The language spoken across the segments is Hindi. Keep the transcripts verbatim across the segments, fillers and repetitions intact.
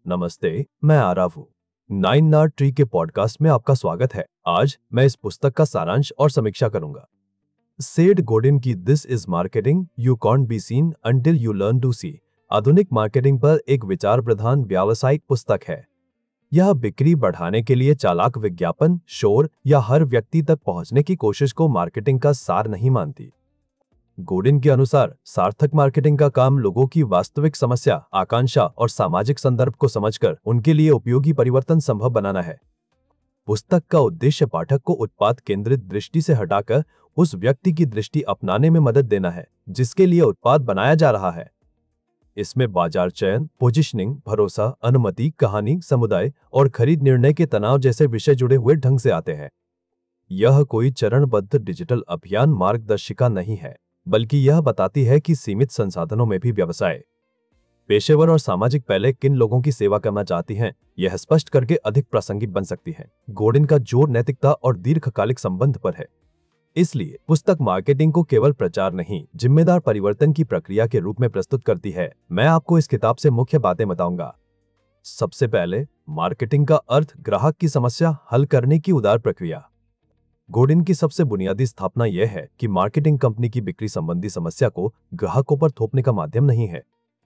नमस्ते, मैं आरव हूँ। नाइन नार ट्री के पॉडकास्ट में आपका स्वागत है। आज मैं इस पुस्तक का सारांश और समीक्षा करूंगा। सेड गोडिन की this is marketing you can't be seen until you learn to see आधुनिक मार्केटिंग पर एक विचार प्रधान व्यावसायिक पुस्तक है। यह बिक्री बढ़ाने के लिए चालाक विज्ञापन, शोर या हर व्यक्ति तक पहुंचने की कोशिश को मार्केटिंग का सार नहीं मानती। गोडिन के अनुसार सार्थक मार्केटिंग का काम लोगों की वास्तविक समस्या, आकांक्षा और सामाजिक संदर्भ को समझकर उनके लिए उपयोगी परिवर्तन संभव बनाना है। पुस्तक का उद्देश्य पाठक को उत्पाद केंद्रित दृष्टि से हटाकर उस व्यक्ति की दृष्टि अपनाने में मदद देना है जिसके लिए उत्पाद बनाया जा रहा है। इसमें बाजार चयन, पोजिशनिंग, भरोसा, अनुमति, कहानी, समुदाय और खरीद निर्णय के तनाव जैसे विषय जुड़े हुए ढंग से आते हैं। यह कोई चरणबद्ध डिजिटल अभियान मार्गदर्शिका नहीं है, बल्कि यह बताती है कि सीमित संसाधनों में भी व्यवसाय, पेशेवर और सामाजिक पहले किन लोगों की सेवा करना चाहती हैं, यह स्पष्ट करके अधिक प्रासंगिक बन सकती है। गोडिन का जोर नैतिकता और दीर्घकालिक संबंध पर है। इसलिए पुस्तक मार्केटिंग को केवल प्रचार नहीं, जिम्मेदार परिवर्तन की प्रक्रिया के रूप में प्रस्तुत करती है। मैं आपको इस किताब से मुख्य बातें बताऊंगा। सबसे पहले, मार्केटिंग का अर्थ ग्राहक की समस्या हल करने की उदार प्रक्रिया। गोडिन की सबसे बुनियादी स्थापना यह है कि मार्केटिंग कंपनी की बिक्री संबंधी समस्या को ग्राहकों पर थोपने का माध्यम नहीं है।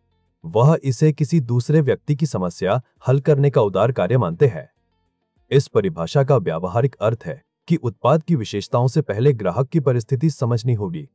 वह इसे किसी दूसरे व्यक्ति की समस्या हल करने का उदार कार्य मानते हैं। इस परिभाषा का व्यावहारिक अर्थ है कि उत्पाद की विशेषताओं से पहले ग्राहक की परिस्थिति समझनी होगी।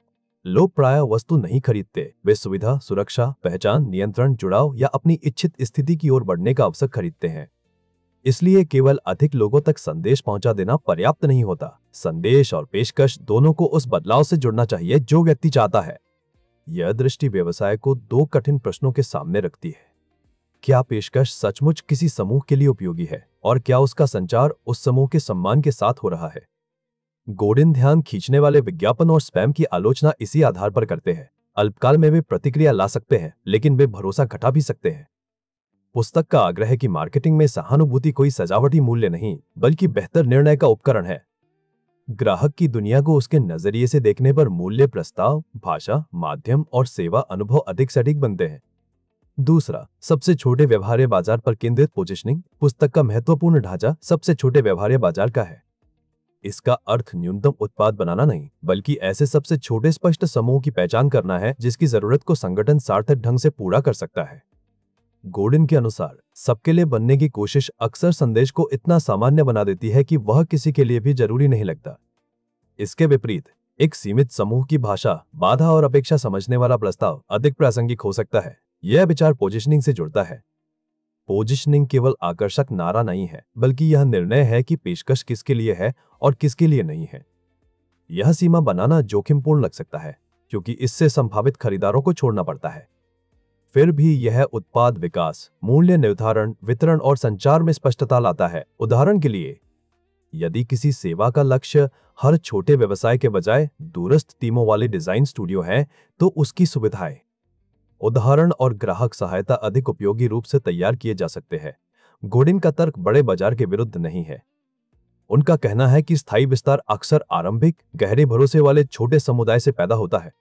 लोग प्रायः वस्तु नहीं खरीदते, वे सुविधा, सुरक्षा, पहचान, नियंत्रण, जुड़ाव या अपनी इच्छित स्थिति की ओर बढ़ने का अवसर खरीदते हैं। इसलिए केवल अधिक लोगों तक संदेश पहुंचा देना पर्याप्त नहीं होता। संदेश और पेशकश दोनों को उस बदलाव से जुड़ना चाहिए जो व्यक्ति चाहता है। यह दृष्टि व्यवसाय को दो कठिन प्रश्नों के सामने रखती है। क्या पेशकश सचमुच किसी समूह के लिए उपयोगी है और क्या उसका संचार उस समूह के सम्मान के साथ हो रहा है? गोडिन ध्यान खींचने वाले विज्ञापन और स्पैम की आलोचना इसी आधार पर करते हैं। अल्पकाल में वे प्रतिक्रिया ला सकते हैं, लेकिन वे भरोसा घटा भी सकते हैं। पुस्तक का आग्रह है कि मार्केटिंग में सहानुभूति कोई सजावटी मूल्य नहीं, बल्कि बेहतर निर्णय का उपकरण है। ग्राहक की दुनिया को उसके नजरिए से देखने पर मूल्य प्रस्ताव, भाषा, माध्यम और सेवा अनुभव अधिक सटीक बनते हैं। दूसरा, सबसे छोटे व्यवहार्य बाजार पर केंद्रित पोजिशनिंग। पुस्तक का महत्वपूर्ण ढांचा सबसे छोटे व्यवहार्य बाजार का है। इसका अर्थ न्यूनतम उत्पाद बनाना नहीं, बल्कि ऐसे सबसे छोटे स्पष्ट समूह की पहचान करना है जिसकी जरूरत को संगठन सार्थक ढंग से पूरा कर सकता है। गोडिन के अनुसार सबके लिए बनने की कोशिश अक्सर संदेश को इतना सामान्य बना देती है कि वह किसी के लिए भी जरूरी नहीं लगता। इसके विपरीत, एक सीमित समूह की भाषा, बाधा और अपेक्षा समझने वाला प्रस्ताव अधिक प्रासंगिक हो सकता है। यह विचार पोजिशनिंग से जुड़ता है। पोजिशनिंग केवल आकर्षक नारा नहीं है, बल्कि यह निर्णय है कि पेशकश किसके लिए है और किसके लिए नहीं है। यह सीमा बनाना जोखिमपूर्ण लग सकता है, क्योंकि इससे संभावित खरीदारों को छोड़ना पड़ता है। फिर भी यह उत्पाद विकास, मूल्य निर्धारण, वितरण और संचार में स्पष्टता लाता है। उदाहरण के लिए, यदि किसी सेवा का लक्ष्य हर छोटे व्यवसाय के बजाय दूरस्थ टीमों वाले डिजाइन स्टूडियो है, तो उसकी सुविधाएं, उदाहरण और ग्राहक सहायता अधिक उपयोगी रूप से तैयार किए जा सकते हैं। गोडिन का तर्क बड़े बाजार के विरुद्ध नहीं है। उनका कहना है कि स्थायी विस्तार अक्सर आरंभिक, गहरे भरोसे वाले छोटे समुदाय से पैदा होता है।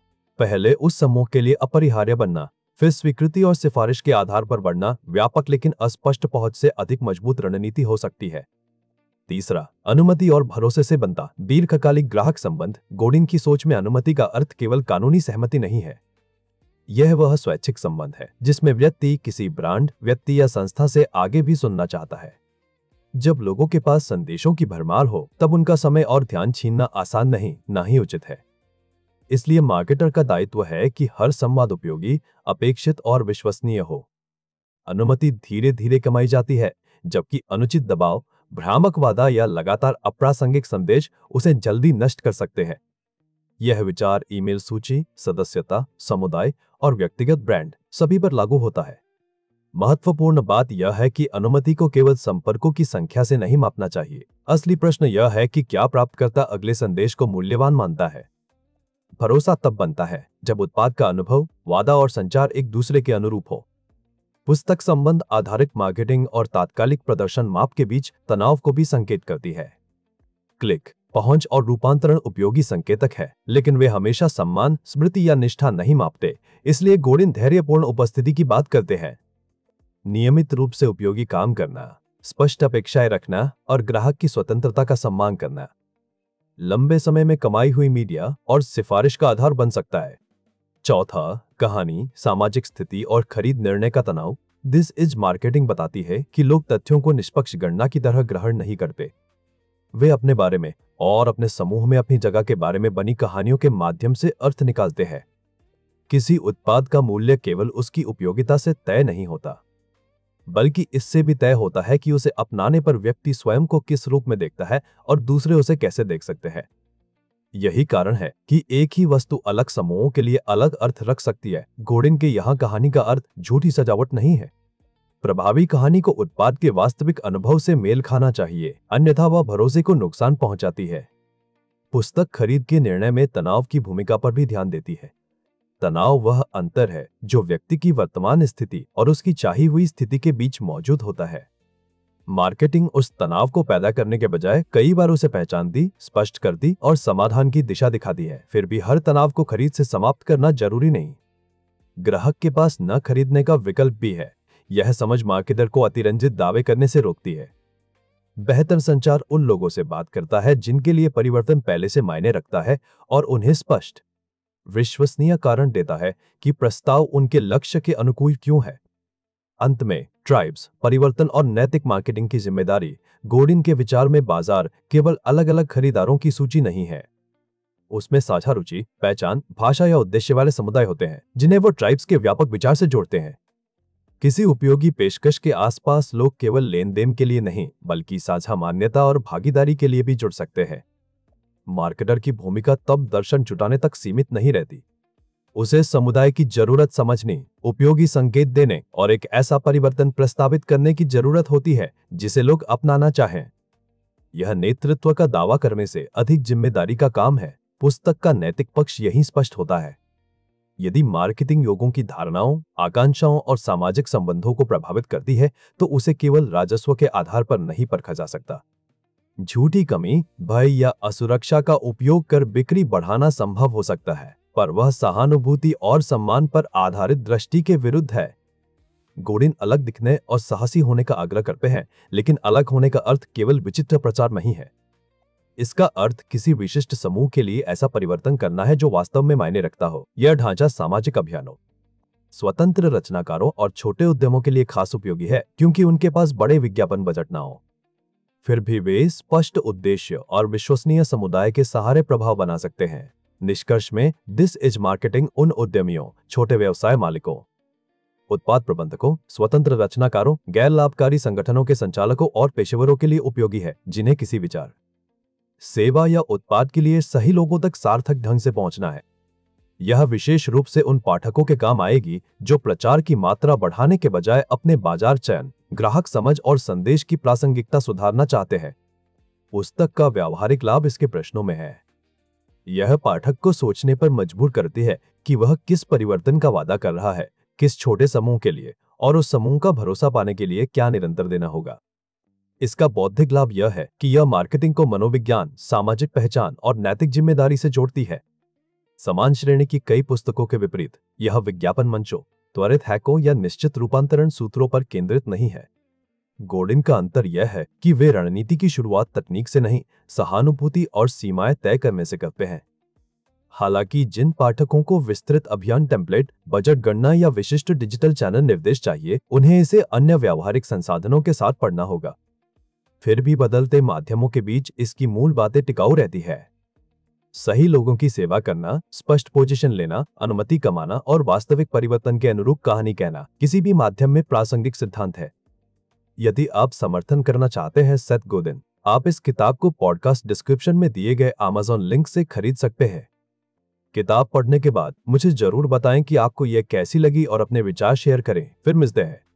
पहले उस समूह के लिए अपरिहार्य बनना, फिर स्वीकृति और सिफारिश के आधार पर बढ़ना व्यापक लेकिन अस्पष्ट पहुंच से अधिक मजबूत रणनीति हो सकती है। तीसरा, अनुमति और भरोसे से बनता दीर्घकालिक ग्राहक संबंध। गोडिन की सोच में अनुमति का अर्थ केवल कानूनी सहमति नहीं है। यह वह स्वैच्छिक संबंध है जिसमें व्यक्ति किसी ब्रांड, व्यक्ति या संस्था से आगे भी सुनना चाहता है। जब लोगों के पास संदेशों की भरमार हो, तब उनका समय और ध्यान छीनना आसान नहीं, ना ही उचित है। इसलिए मार्केटर का दायित्व है कि हर संवाद उपयोगी, अपेक्षित और विश्वसनीय हो। अनुमति धीरे धीरे कमाई जाती है, जबकि अनुचित दबाव, भ्रामक वादा या लगातार अप्रासंगिक संदेश उसे जल्दी नष्ट कर सकते हैं। यह विचार ईमेल सूची, सदस्यता, समुदाय और व्यक्तिगत ब्रांड सभी पर लागू होता है। महत्वपूर्ण बात यह है कि अनुमति को केवल संपर्कों की संख्या से नहीं मापना चाहिए। असली प्रश्न यह है कि क्या प्राप्तकर्ता अगले संदेश को मूल्यवान मानता है। भरोसा तब बनता है जब उत्पाद का अनुभव, वादा और संचार एक दूसरे के अनुरूप हो। पुस्तक संबंध आधारित मार्केटिंग और तात्कालिक प्रदर्शन माप के बीच तनाव को भी संकेत करती है। क्लिक, पहुंच और रूपांतरण उपयोगी संकेतक है, लेकिन वे हमेशा सम्मान, स्मृति या निष्ठा नहीं मापते। इसलिए गोडिन धैर्यपूर्ण उपस्थिति की बात करते हैं। नियमित रूप से उपयोगी काम करना, स्पष्ट अपेक्षाएं रखना और ग्राहक की स्वतंत्रता का सम्मान करना लंबे समय में कमाई हुई मीडिया और सिफारिश का आधार बन सकता है। चौथा, कहानी, सामाजिक स्थिति और खरीद निर्णय का तनाव। दिस इज मार्केटिंग बताती है कि लोग तथ्यों को निष्पक्ष गणना की तरह ग्रहण नहीं करते। वे अपने बारे में और अपने समूह में अपनी जगह के बारे में बनी कहानियों के माध्यम से अर्थ निकालते हैं। किसी उत्पाद का मूल्य केवल उसकी उपयोगिता से तय नहीं होता, बल्कि इससे भी तय होता है कि उसे अपनाने पर व्यक्ति स्वयं को किस रूप में देखता है और दूसरे उसे कैसे देख सकते हैं। यही कारण है कि एक ही वस्तु अलग समूहों के लिए अलग अर्थ रख सकती है। गोडिन के यहाँ कहानी का अर्थ झूठी सजावट नहीं है। प्रभावी कहानी को उत्पाद के वास्तविक अनुभव से मेल खाना चाहिए, अन्यथा वह भरोसे को नुकसान पहुंचाती है। पुस्तक खरीद के निर्णय में तनाव की भूमिका पर भी ध्यान देती है। तनाव वह अंतर है जो व्यक्ति की वर्तमान स्थिति और उसकी चाही हुई स्थिति के बीच मौजूद होता है। मार्केटिंग उस तनाव को पैदा करने के बजाय कई बार उसे पहचानती, स्पष्ट करती और समाधान की दिशा दिखाती है। फिर भी हर तनाव को खरीद से समाप्त करना जरूरी नहीं। ग्राहक के पास न खरीदने का विकल्प भी है। यह समझ मार्केटर को अतिरंजित दावे करने से रोकती है। बेहतर संचार उन लोगों से बात करता है जिनके लिए परिवर्तन पहले से मायने रखता है और उन्हें स्पष्ट, विश्वसनीय कारण देता है कि प्रस्ताव उनके लक्ष्य के अनुकूल क्यों है। अंत में, ट्राइब्स, परिवर्तन और नैतिक मार्केटिंग की जिम्मेदारी। गोडिन के विचार में बाजार केवल अलग अलग खरीदारों की सूची नहीं है। उसमें साझा रुचि, पहचान, भाषा या उद्देश्य वाले समुदाय होते हैं जिन्हें वो ट्राइब्स के व्यापक विचार से जोड़ते हैं। किसी उपयोगी पेशकश के आसपास लोग केवल लेन देन के लिए नहीं, बल्कि साझा मान्यता और भागीदारी के लिए भी जुड़ सकते हैं। मार्केटर की भूमिका तब दर्शन जुटाने तक सीमित नहीं रहती। उसे समुदाय की जरूरत समझने, उपयोगी संकेत देने और एक ऐसा परिवर्तन प्रस्तावित करने की जरूरत होती है जिसे लोग अपनाना चाहें। यह नेतृत्व का दावा करने से अधिक जिम्मेदारी का काम है। पुस्तक का नैतिक पक्ष यही स्पष्ट होता है। यदि मार्केटिंग लोगों की धारणाओं, आकांक्षाओं और सामाजिक संबंधों को प्रभावित करती है तो उसे केवल राजस्व के आधार पर नहीं परखा जा सकता। झूठी कमी, भय या असुरक्षा का उपयोग कर बिक्री बढ़ाना संभव हो सकता है, पर वह सहानुभूति और सम्मान पर आधारित दृष्टि के विरुद्ध है। गोडिन अलग दिखने और साहसी होने का आग्रह करते हैं, लेकिन अलग होने का अर्थ केवल विचित्र प्रचार नहीं है। इसका अर्थ किसी विशिष्ट समूह के लिए ऐसा परिवर्तन करना है जो वास्तव में मायने रखता हो। यह ढांचा सामाजिक अभियानों, स्वतंत्र रचनाकारों और छोटे उद्यमों के लिए खास उपयोगी है, क्योंकि उनके पास बड़े विज्ञापन बजट ना हो। फिर भी वे स्पष्ट उद्देश्य और विश्वसनीय समुदाय के सहारे प्रभाव बना सकते हैं। निष्कर्ष में, दिस इज मार्केटिंग उन उद्यमियों, छोटे व्यवसाय मालिकों, उत्पाद प्रबंधकों, स्वतंत्र रचनाकारों, गैर लाभकारी संगठनों के संचालकों और पेशेवरों के लिए उपयोगी है जिन्हें किसी विचार, सेवा या उत्पाद के लिए सही लोगों तक सार्थक ढंग से पहुंचना है। यह विशेष रूप से उन पाठकों के काम आएगी जो प्रचार की मात्रा बढ़ाने के बजाय अपने बाजार चयन, ग्राहक समझ और संदेश की प्रासंगिकता सुधारना चाहते हैं। पुस्तक का व्यावहारिक लाभ इसके प्रश्नों में है। यह पाठक को सोचने पर मजबूर करती है कि वह किस परिवर्तन का वादा कर रहा है, किस छोटे समूह के लिए, और उस समूह का भरोसा पाने के लिए क्या निरंतर देना होगा। इसका बौद्धिक लाभ यह है कि यह मार्केटिंग को मनोविज्ञान, सामाजिक पहचान और नैतिक जिम्मेदारी से जोड़ती है। समान श्रेणी की कई पुस्तकों के विपरीत, यह विज्ञापन मंचों, त्वरित हैकों या निश्चित रूपांतरण सूत्रों पर केंद्रित नहीं है। गोडिन का अंतर यह है कि वे रणनीति की शुरुआत तकनीक से नहीं, सहानुभूति और सीमाएं तय करने से करते हैं। हालांकि जिन पाठकों को विस्तृत अभियान टेम्पलेट, बजट गणना या विशिष्ट डिजिटल चैनल निर्देश चाहिए, उन्हें इसे अन्य व्यावहारिक संसाधनों के साथ पढ़ना होगा। फिर भी बदलते माध्यमों के बीच इसकी मूल बातें टिकाऊ रहती है। सही लोगों की सेवा करना, स्पष्ट पोजीशन लेना, अनुमति कमाना और वास्तविक परिवर्तन के अनुरूप कहानी कहना किसी भी माध्यम में प्रासंगिक सिद्धांत है। यदि आप समर्थन करना चाहते हैं सेथ गोडिन, आप इस किताब को पॉडकास्ट डिस्क्रिप्शन में दिए गए अमेज़न लिंक से खरीद सकते हैं। किताब पढ़ने के बाद मुझे जरूर बताएं कि आपको यह कैसी लगी और अपने विचार शेयर करें। फिर मिलते हैं।